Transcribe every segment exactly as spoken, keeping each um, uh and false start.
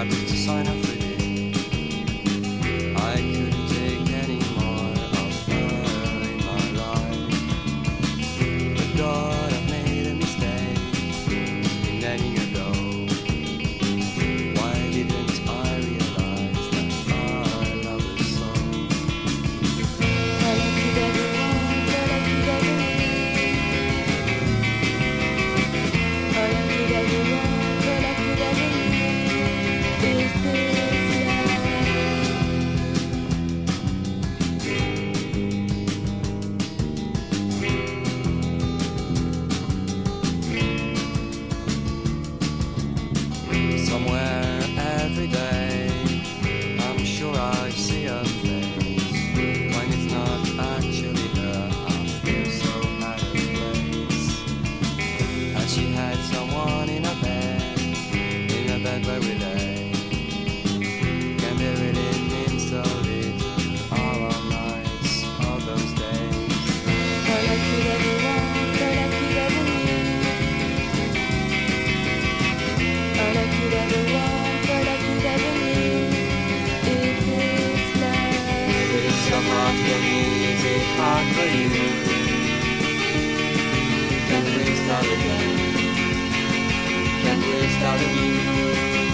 had to sign up for it. I couldn't take any more of her in my life. But God, I've made a mistake in letting her go. Why didn't I realize that I love her so? All I could ever want, all I could ever need. All I could ever want, all I could ever need is this love. Somewhere every day, I'm sure I see her face. When it's not actually her, I feel so out of place. And she had someone in her bed, in her bed where we lay. Can they really mean so little to our nights, all those days? All I could ever want, all I could ever need. All I could ever want, all I could ever need is this love. It's so hard for me, is it hard for you? Can we start again? Can we start anew?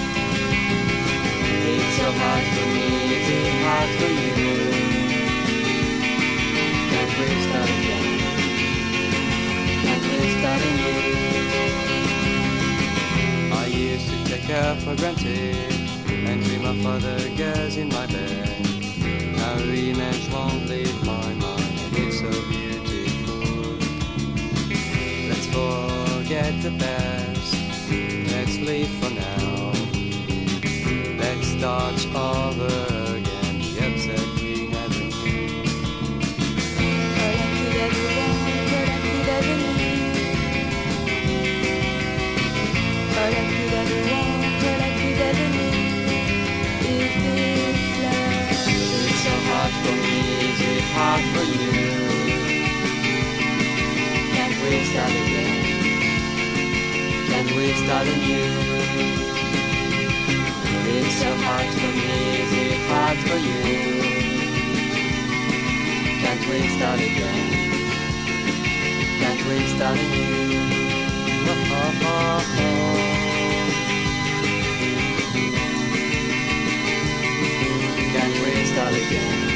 It's so hard for me, is it hard for you? Can we start again? Can we start anew? I used to take her for granted and dream of other girls in my bed. Now the image won't leave my mind, and it's so beautiful. Let's forget the past, let's live for now. Let's start over again, the upset we never knew. All I could ever want, all I could ever need. All I could ever want, all I could ever need is this love. It's so hard for me, is it hard for you? Can't we start again? Can we start anew? It's so hard for me, is it hard for you? Can't we start again? Can't we start anew? Oh, oh, oh, oh. Can't we start again?